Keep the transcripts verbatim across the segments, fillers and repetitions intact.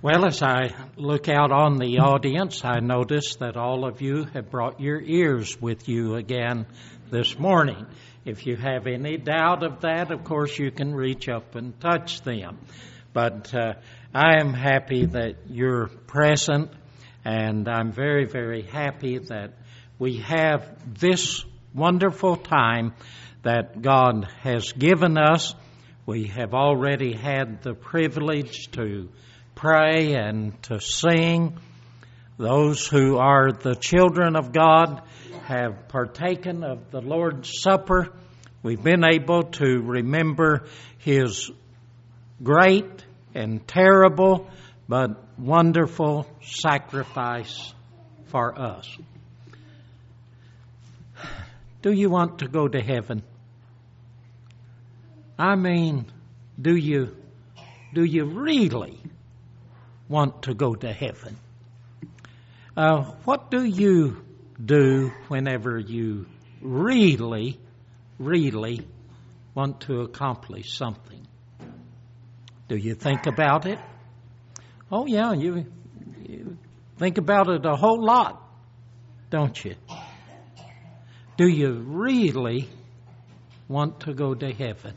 Well, as I look out on the audience, I notice that all of you have brought your ears with you again this morning. If you have any doubt of that, of course, you can reach up and touch them. But uh, I am happy that you're present, and I'm very, very happy that we have this wonderful time that God has given us. We have already had the privilege to pray and to sing. Those who are the children of God have partaken of the Lord's Supper. We've been able to remember His great and terrible but wonderful sacrifice for us. Do you want to go to heaven? I mean, do you, do you really want to go to heaven? Uh, what do you do whenever you really, really want to accomplish something? Do you think about it? Oh, yeah, you, you think about it a whole lot, don't you? Do you really want to go to heaven?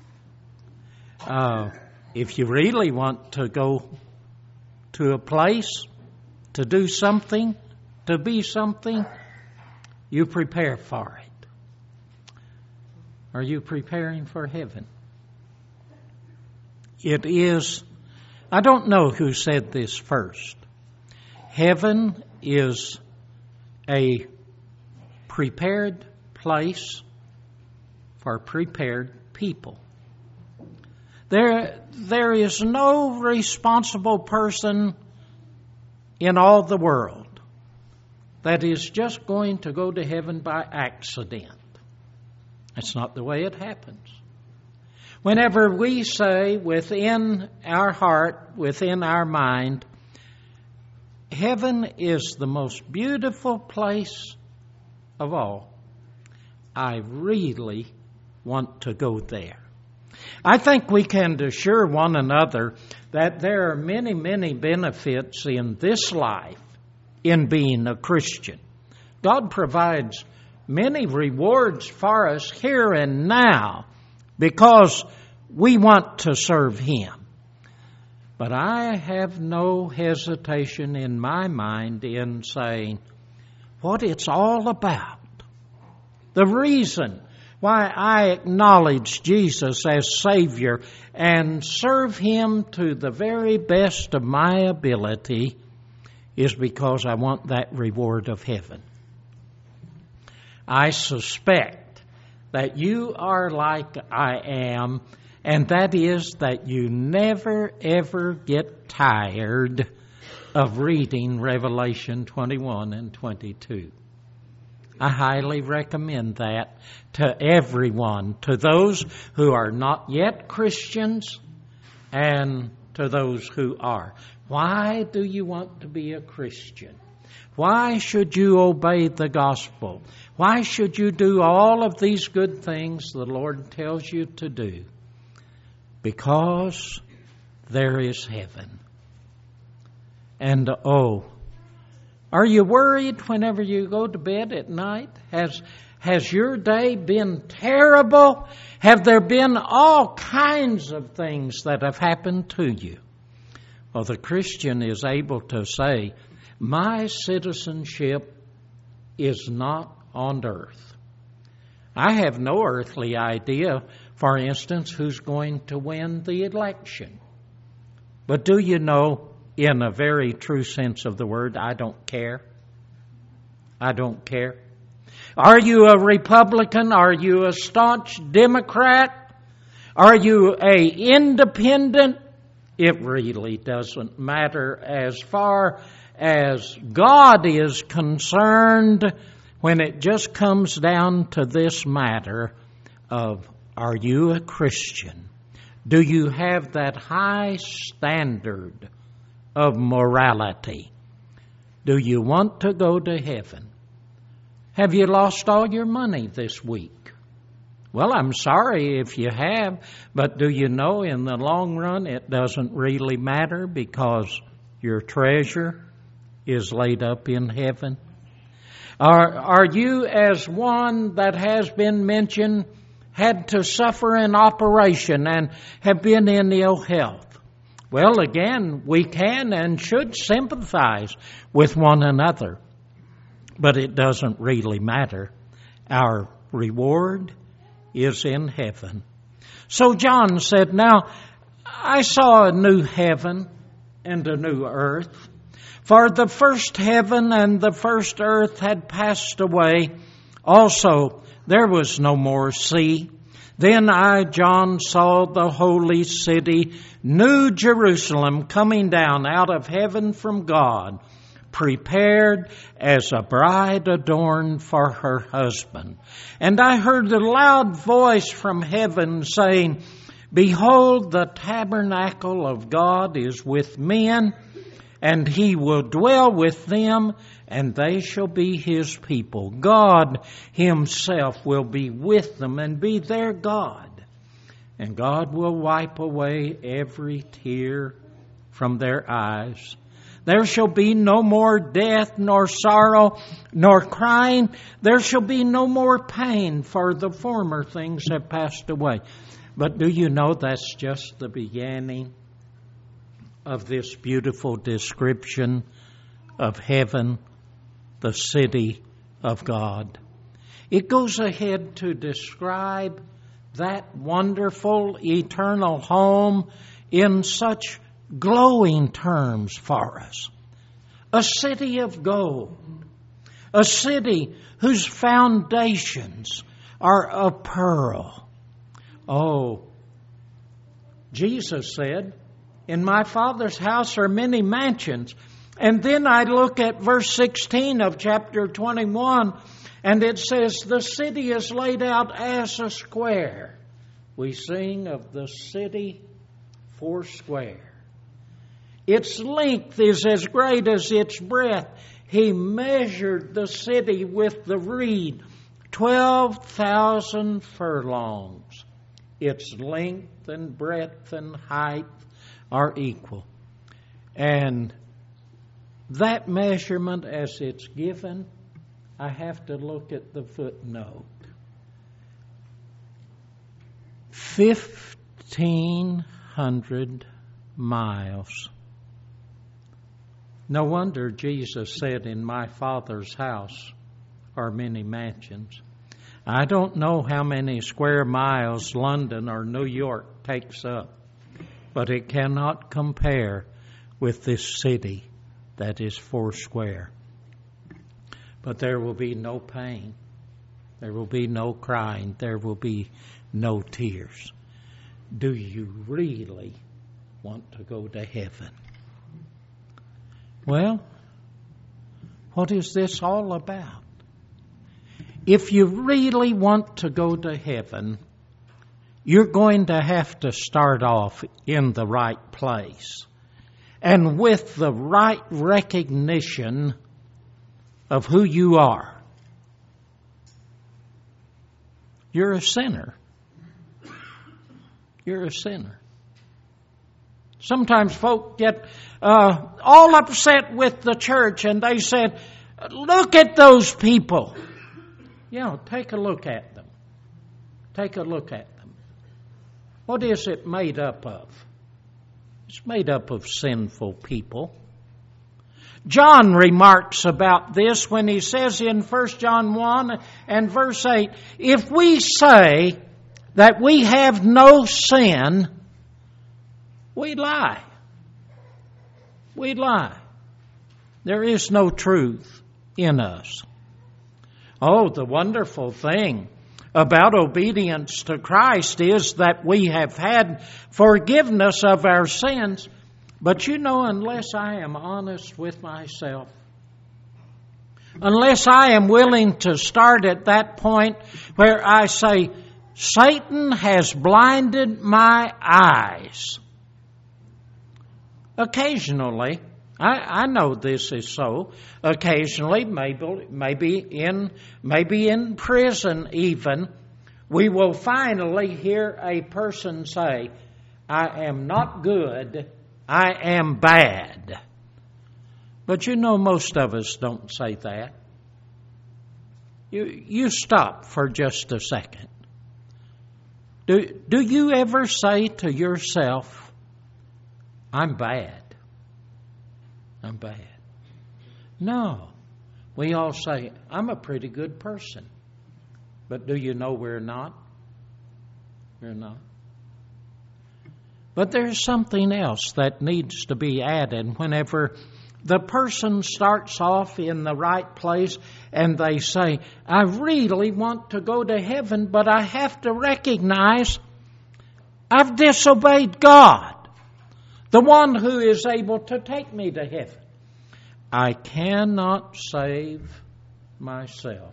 Uh, if you really want to go to a place, to do something, to be something, you prepare for it. Are you preparing for heaven? It is, I don't know who said this first. Heaven is a prepared place for prepared people. There, there is no responsible person in all the world that is just going to go to heaven by accident. That's not the way it happens. Whenever we say within our heart, within our mind, heaven is the most beautiful place of all, I really want to go there. I think we can assure one another that there are many, many benefits in this life in being a Christian. God provides many rewards for us here and now because we want to serve Him. But I have no hesitation in my mind in saying what it's all about. The reason why I acknowledge Jesus as Savior and serve Him to the very best of my ability is because I want that reward of heaven. I suspect that you are like I am, and that is that you never ever get tired of reading Revelation twenty-one and twenty-two. I highly recommend that to everyone, to those who are not yet Christians and to those who are. Why do you want to be a Christian? Why should you obey the gospel? Why should you do all of these good things the Lord tells you to do? Because there is heaven. And oh, are you worried whenever you go to bed at night? Has, has your day been terrible? Have there been all kinds of things that have happened to you? Well, the Christian is able to say, my citizenship is not on earth. I have no earthly idea, for instance, who's going to win the election. But do you know, in a very true sense of the word, I don't care. I don't care. Are you a Republican? Are you a staunch Democrat? Are you a independent? It really doesn't matter as far as God is concerned when it just comes down to this matter of, are you a Christian? Do you have that high standard of morality? Do you want to go to heaven? Have you lost all your money this week? Well, I'm sorry if you have, but do you know in the long run it doesn't really matter because your treasure is laid up in heaven? Are, are you, as one that has been mentioned, had to suffer an operation and have been in ill health? Well, again, we can and should sympathize with one another, but it doesn't really matter. Our reward is in heaven. So John said, now, I saw a new heaven and a new earth. For the first heaven and the first earth had passed away. Also, there was no more sea. Then I, John, saw the holy city, New Jerusalem, coming down out of heaven from God, prepared as a bride adorned for her husband. And I heard a loud voice from heaven saying, Behold, the tabernacle of God is with men, and he will dwell with them, and they shall be his people. God himself will be with them and be their God. And God will wipe away every tear from their eyes. There shall be no more death, nor sorrow, nor crying. There shall be no more pain, for the former things have passed away. But do you know that's just the beginning of this beautiful description of heaven, the city of God? It goes ahead to describe that wonderful eternal home in such glowing terms for us. A city of gold, a city whose foundations are of pearl. Oh, Jesus said, in my Father's house are many mansions. And then I look at verse sixteen of chapter twenty-one, and it says, the city is laid out as a square. We sing of the city four square. Its length is as great as its breadth. He measured the city with the reed, twelve thousand furlongs. Its length and breadth and height are equal. And that measurement as it's given, I have to look at the footnote. Fifteen hundred miles. No wonder Jesus said, in my Father's house are many mansions. I don't know how many square miles London or New York takes up, but it cannot compare with this city that is four square. But there will be no pain. There will be no crying. There will be no tears. Do you really want to go to heaven? Well, what is this all about? If you really want to go to heaven, you're going to have to start off in the right place and with the right recognition of who you are. You're a sinner. You're a sinner. Sometimes folk get uh, all upset with the church and they said, look at those people. You know, take a look at them. Take a look at them. What is it made up of? It's made up of sinful people. John remarks about this when he says in First John one and verse eight, if we say that we have no sin, we lie. We lie. There is no truth in us. Oh, the wonderful thing about obedience to Christ is that we have had forgiveness of our sins. But you know, unless I am honest with myself, unless I am willing to start at that point where I say, Satan has blinded my eyes. Occasionally, I, I know this is so. Occasionally, maybe, maybe in maybe in prison even, we will finally hear a person say, I am not good, I am bad. But you know, most of us don't say that. You, you stop for just a second. Do, do you ever say to yourself, I'm bad? I'm bad. No. We all say, I'm a pretty good person. But do you know we're not? We're not. But there's something else that needs to be added whenever the person starts off in the right place and they say, I really want to go to heaven, but I have to recognize I've disobeyed God, the one who is able to take me to heaven. I cannot save myself.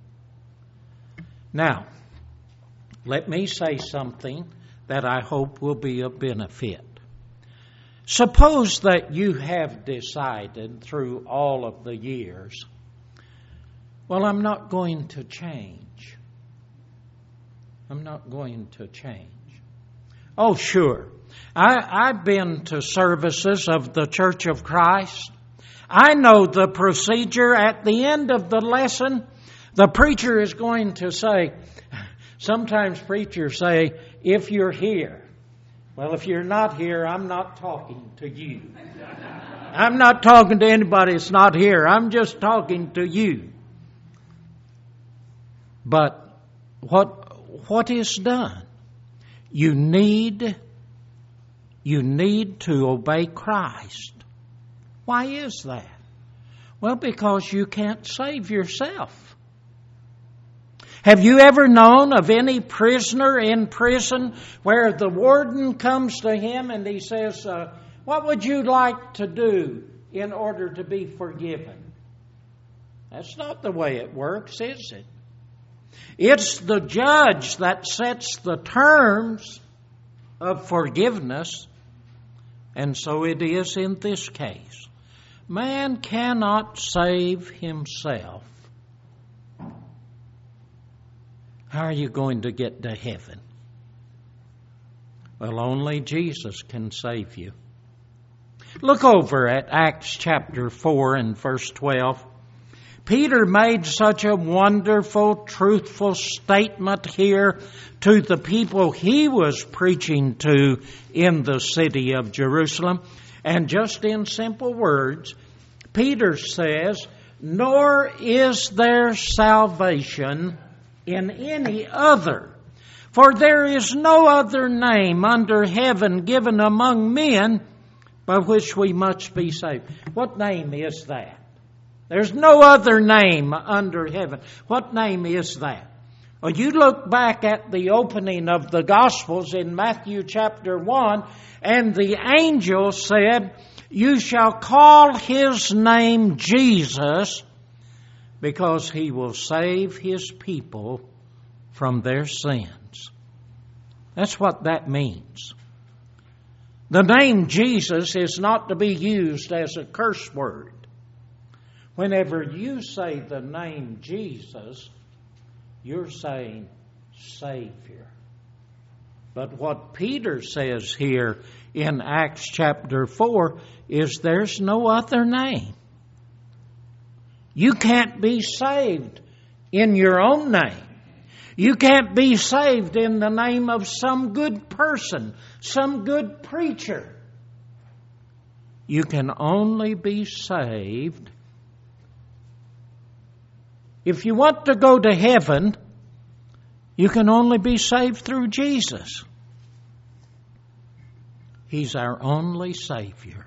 Now, let me say something that I hope will be of benefit. Suppose that you have decided through all of the years, well, I'm not going to change. I'm not going to change. Oh, sure. I, I've been to services of the Church of Christ. I know the procedure. At the end of the lesson, the preacher is going to say, sometimes preachers say, if you're here. Well, if you're not here, I'm not talking to you. I'm not talking to anybody that's not here. I'm just talking to you. But what what is done? You need you need to obey Christ. Why is that? Well, because you can't save yourself. Have you ever known of any prisoner in prison where the warden comes to him and he says, uh, what would you like to do in order to be forgiven? That's not the way it works, is it? It's the judge that sets the terms of forgiveness, and so it is in this case. Man cannot save himself. How are you going to get to heaven? Well, only Jesus can save you. Look over at Acts chapter four and verse twelve. Peter made such a wonderful, truthful statement here to the people he was preaching to in the city of Jerusalem. And just in simple words, Peter says, nor is there salvation in any other. For there is no other name under heaven given among men by which we must be saved. What name is that? There's no other name under heaven. What name is that? Well, you look back at the opening of the Gospels in Matthew chapter one, and the angel said, you shall call his name Jesus, because he will save his people from their sins. That's what that means. The name Jesus is not to be used as a curse word. Whenever you say the name Jesus, you're saying Savior. But what Peter says here in Acts chapter four is there's no other name. You can't be saved in your own name. You can't be saved in the name of some good person, some good preacher. You can only be saved. If you want to go to heaven, you can only be saved through Jesus. He's our only Savior.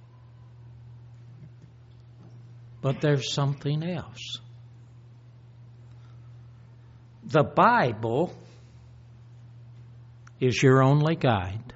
But there's something else. The Bible is your only guide.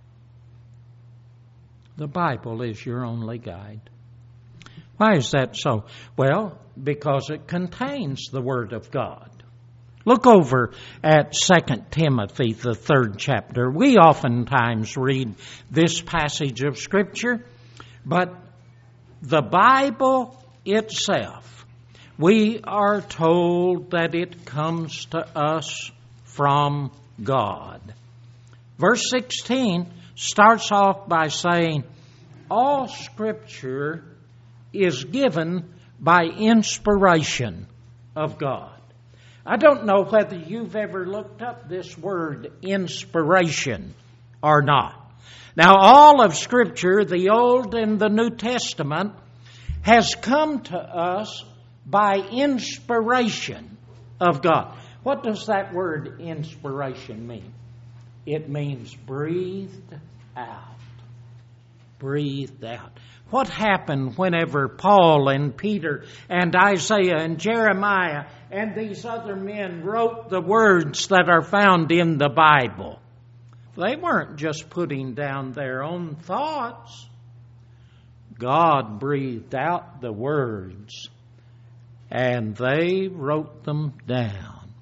The Bible is your only guide. Why is that so? Well, because it contains the Word of God. Look over at Second Timothy, the third chapter. We oftentimes read this passage of Scripture, but the Bible itself, we are told that it comes to us from God. Verse sixteen starts off by saying, all Scripture is given by inspiration of God. I don't know whether you've ever looked up this word inspiration or not. Now, all of Scripture, the Old and the New Testament, has come to us by inspiration of God. What does that word inspiration mean? It means breathed out. Breathed out. What happened whenever Paul and Peter and Isaiah and Jeremiah and these other men wrote the words that are found in the Bible? They weren't just putting down their own thoughts. God breathed out the words, and they wrote them down.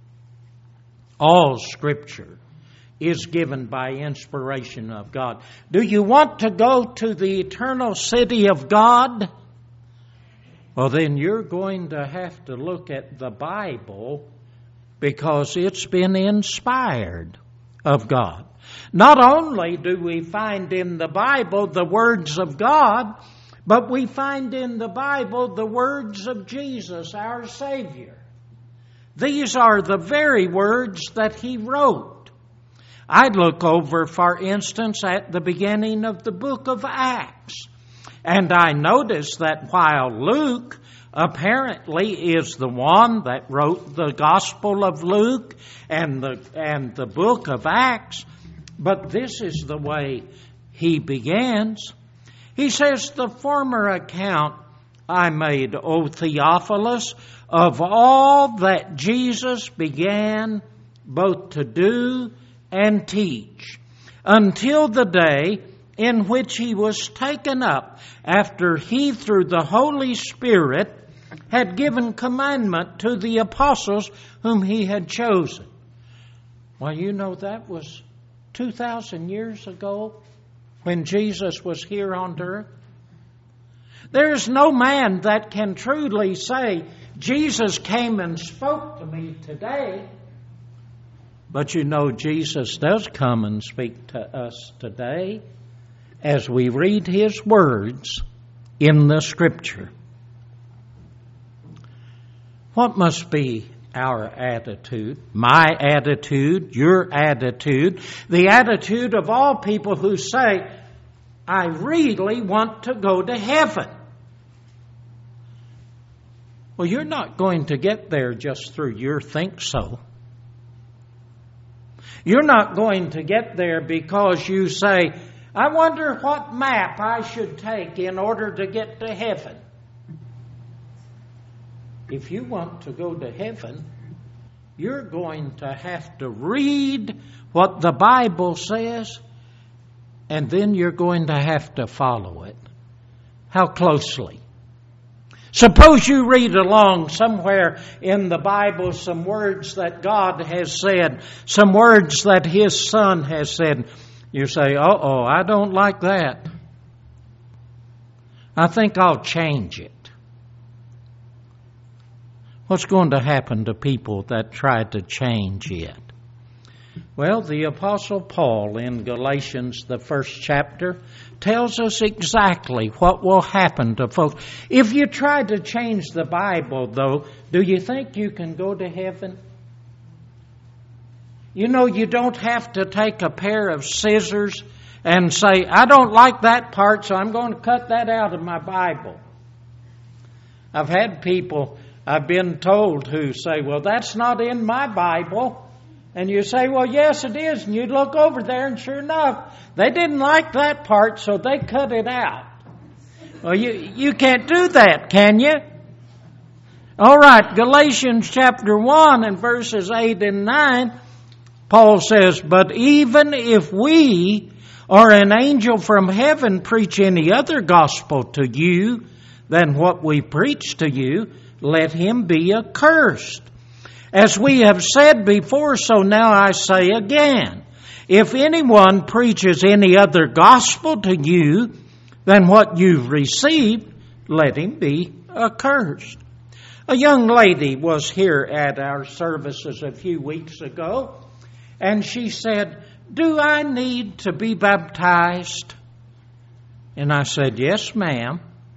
All Scripture is given by inspiration of God. Do you want to go to the eternal city of God? Well, then you're going to have to look at the Bible, because it's been inspired of God. Not only do we find in the Bible the words of God, but we find in the Bible the words of Jesus, our Savior. These are the very words that He wrote. I look over, for instance, at the beginning of the book of Acts, and I notice that while Luke apparently is the one that wrote the Gospel of Luke and the and the book of Acts, but this is the way he begins. He says, "The former account I made, O Theophilus, of all that Jesus began both to do and teach, until the day in which He was taken up, after He, through the Holy Spirit, had given commandment to the apostles whom He had chosen." Well, you know, that was two thousand years ago when Jesus was here on earth. There is no man that can truly say, Jesus came and spoke to me today. But you know, Jesus does come and speak to us today as we read His words in the Scripture. What must be our attitude, my attitude, your attitude, the attitude of all people who say, I really want to go to heaven? Well, you're not going to get there just through your think so. You're not going to get there because you say, I wonder what map I should take in order to get to heaven. If you want to go to heaven, you're going to have to read what the Bible says, and then you're going to have to follow it. How closely? Suppose you read along somewhere in the Bible some words that God has said, some words that His Son has said. You say, uh-oh, I don't like that. I think I'll change it. What's going to happen to people that try to change it? Well, the Apostle Paul in Galatians, the first chapter, tells us exactly what will happen to folks. If you try to change the Bible, though, do you think you can go to heaven? You know, you don't have to take a pair of scissors and say, I don't like that part, so I'm going to cut that out of my Bible. I've had people, I've been told, who say, well, that's not in my Bible. And you say, well, yes, it is. And you look over there, and sure enough, they didn't like that part, so they cut it out. Well, you, you can't do that, can you? All right, Galatians chapter one and verses eight and nine, Paul says, but even if we or an angel from heaven preach any other gospel to you than what we preach to you, let him be accursed. As we have said before, so now I say again, if anyone preaches any other gospel to you than what you've received, let him be accursed. A young lady was here at our services a few weeks ago, and she said, do I need to be baptized? And I said, yes, ma'am.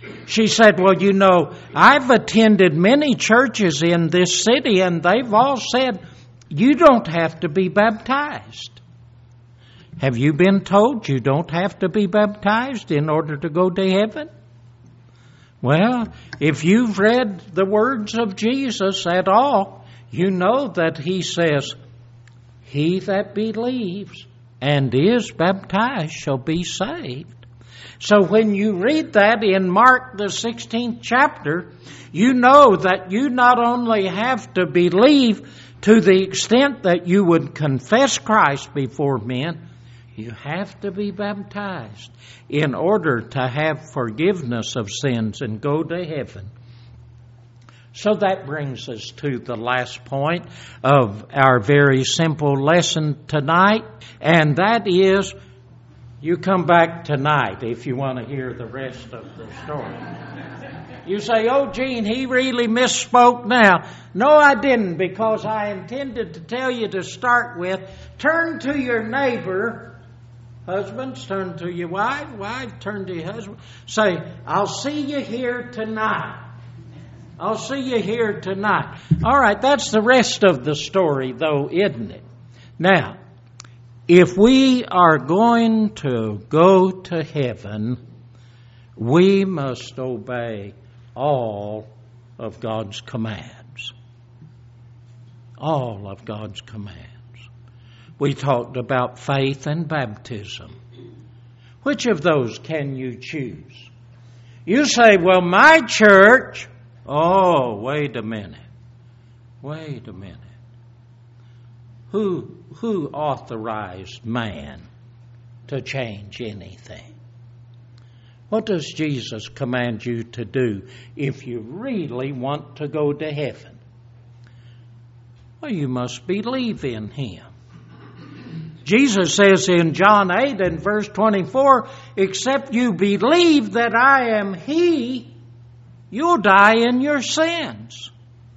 She said, well, you know, I've attended many churches in this city, and they've all said, you don't have to be baptized. Have you been told you don't have to be baptized in order to go to heaven? Well, if you've read the words of Jesus at all, you know that He says, he that believes and is baptized shall be saved. So when you read that in Mark the sixteenth chapter, you know that you not only have to believe to the extent that you would confess Christ before men, you have to be baptized in order to have forgiveness of sins and go to heaven. So that brings us to the last point of our very simple lesson tonight, and that is, you come back tonight if you want to hear the rest of the story. You say, oh, Gene, he really misspoke now. No, I didn't, because I intended to tell you to start with, turn to your neighbor. Husbands, turn to your wife. Wife, turn to your husband. Say, I'll see you here tonight. I'll see you here tonight. All right, that's the rest of the story, though, isn't it? Now, if we are going to go to heaven, we must obey all of God's commands. All of God's commands. We talked about faith and baptism. Which of those can you choose? You say, well, my church... Oh, wait a minute. Wait a minute. Who, who authorized man to change anything? What does Jesus command you to do if you really want to go to heaven? Well, you must believe in Him. Jesus says in John eight and verse twenty-four, except you believe that I am He, you'll die in your sins.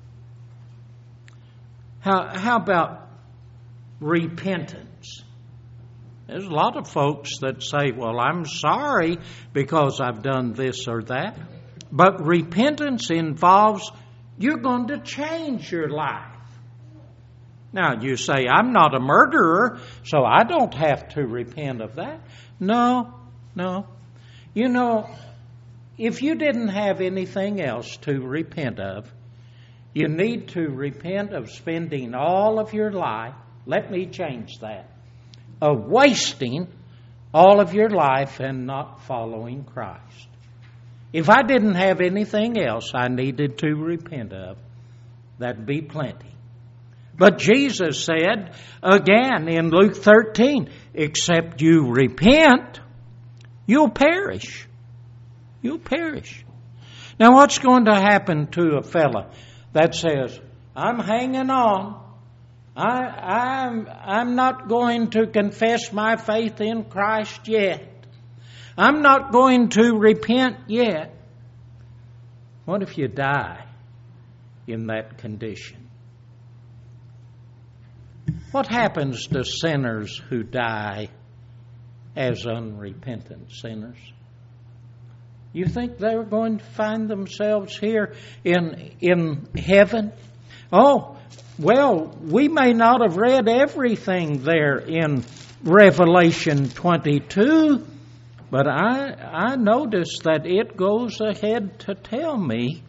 How, how about repentance? There's a lot of folks that say, well, I'm sorry because I've done this or that. But repentance involves you're going to change your life. Now, you say, I'm not a murderer, so I don't have to repent of that. No, no. You know, if you didn't have anything else to repent of, you need to repent of spending all of your life, let me change that, of wasting all of your life and not following Christ. If I didn't have anything else I needed to repent of, that'd be plenty. But Jesus said again in Luke thirteen, except you repent, you'll perish. You'll perish. Now what's going to happen to a fella that says, I'm hanging on. I, I'm, I'm not going to confess my faith in Christ yet. I'm not going to repent yet. What if you die in that condition? What happens to sinners who die as unrepentant sinners? You think they're going to find themselves here in, in heaven? Oh, well, we may not have read everything there in Revelation twenty-two, but I, I noticed that it goes ahead to tell me,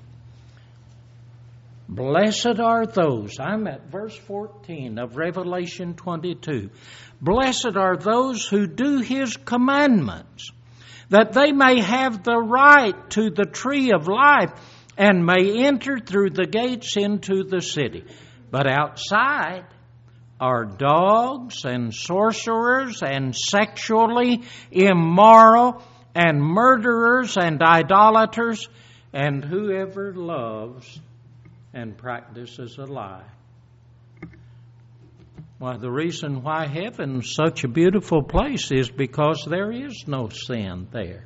blessed are those, I'm at verse fourteen of Revelation twenty-two, blessed are those who do His commandments, that they may have the right to the tree of life and may enter through the gates into the city. But outside are dogs and sorcerers and sexually immoral and murderers and idolaters and whoever loves and practices a lie. Why, the reason why heaven's such a beautiful place is because there is no sin there.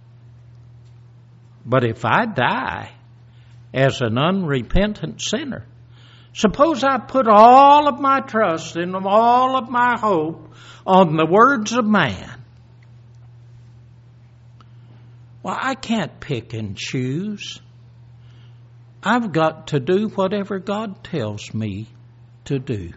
But if I die as an unrepentant sinner, suppose I put all of my trust and all of my hope on the words of man, Well, I can't pick and choose. I've got to do whatever God tells me to do.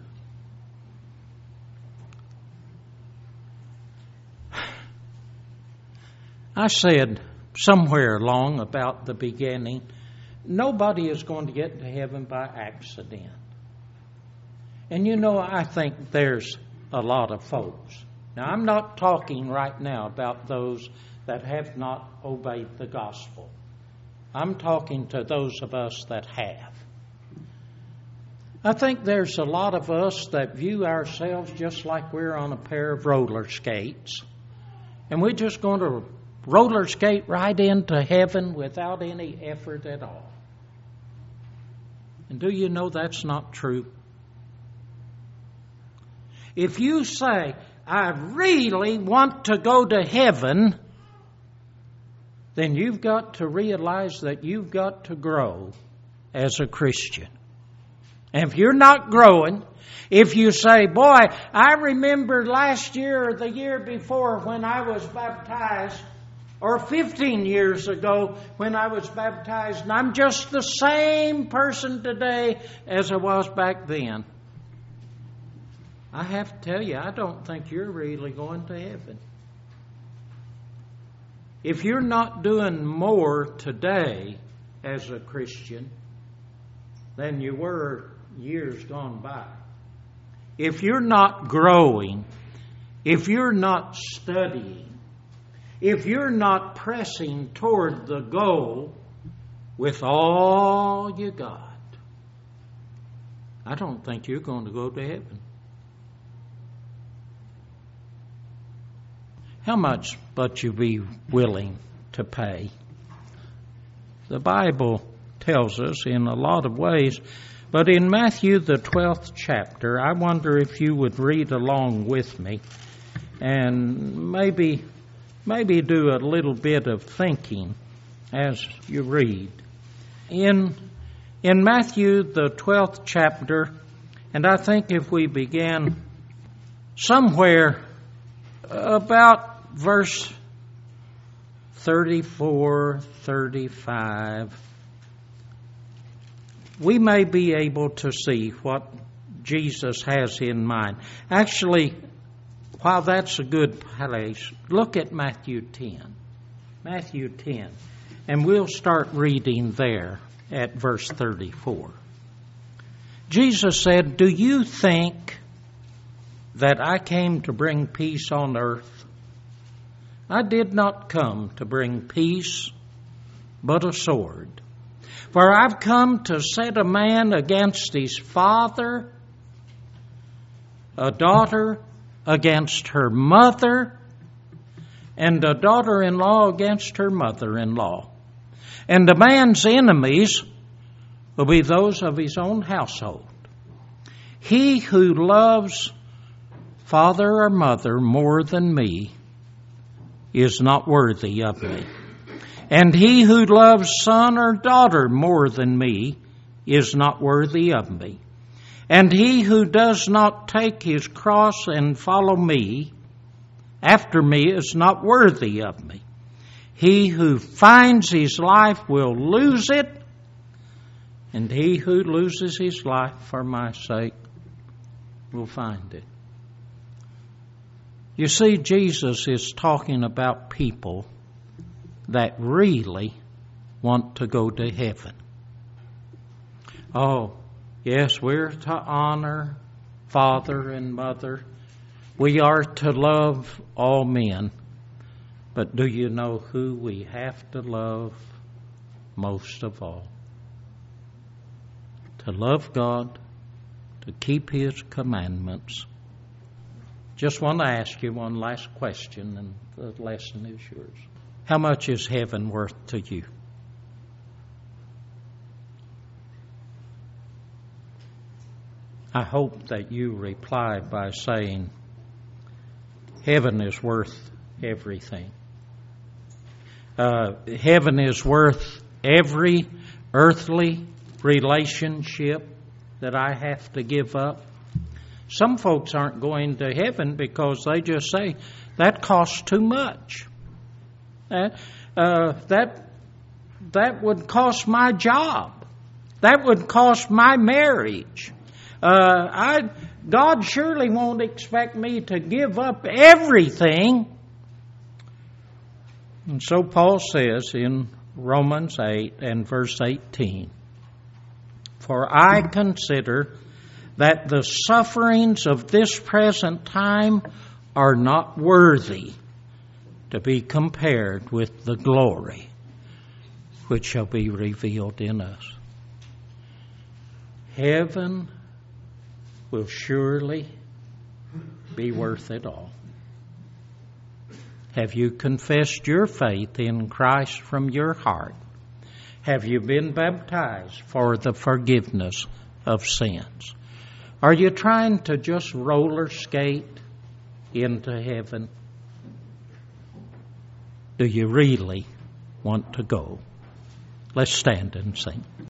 I said somewhere along about the beginning, nobody is going to get to heaven by accident. And you know, I think there's a lot of folks. Now, I'm not talking right now about those that have not obeyed the gospel. I'm talking to those of us that have. I think there's a lot of us that view ourselves just like we're on a pair of roller skates. And we're just going to roller skate right into heaven without any effort at all. And do you know that's not true? If you say, I really want to go to heaven, then you've got to realize that you've got to grow as a Christian. And if you're not growing, if you say, boy, I remember last year or the year before when I was baptized, or fifteen years ago when I was baptized, and I'm just the same person today as I was back then, I have to tell you, I don't think you're really going to heaven. If you're not doing more today as a Christian than you were years gone by, if you're not growing, if you're not studying, if you're not pressing toward the goal with all you got, I don't think you're going to go to heaven. How much but you be willing to pay? The Bible tells us in a lot of ways, but in Matthew the twelfth chapter, I wonder if you would read along with me and maybe maybe do a little bit of thinking as you read. In in Matthew the twelfth chapter, and I think if we began somewhere about verse thirty-four, thirty-five, we may be able to see what Jesus has in mind. Actually, while that's a good place, look at Matthew ten. Matthew ten. And we'll start reading there at verse thirty-four. Jesus said, "Do you think that I came to bring peace on earth? I did not come to bring peace, but a sword. For I've come to set a man against his father, a daughter against her mother, and a daughter-in-law against her mother-in-law. And a man's enemies will be those of his own household. He who loves father or mother more than me is not worthy of me. And he who loves son or daughter more than me is not worthy of me. And he who does not take his cross and follow me after me is not worthy of me. He who finds his life will lose it, and he who loses his life for my sake will find it." You see, Jesus is talking about people that really want to go to heaven. Oh, yes, we're to honor father and mother. We are to love all men. But do you know who we have to love most of all? To love God, to keep His commandments. Just want to ask you one last question, and the lesson is yours. How much is heaven worth to you? I hope that you reply by saying, heaven is worth everything. Uh, heaven is worth every earthly relationship that I have to give up. Some folks aren't going to heaven because they just say, that costs too much. Uh, uh, that that would cost my job. That would cost my marriage. Uh, I God surely won't expect me to give up everything. And so Paul says in Romans eight and verse eighteen, "For I consider that the sufferings of this present time are not worthy to be compared with the glory which shall be revealed in us." Heaven will surely be worth it all. Have you confessed your faith in Christ from your heart? Have you been baptized for the forgiveness of sins? Are you trying to just roller skate into heaven? Do you really want to go? Let's stand and sing.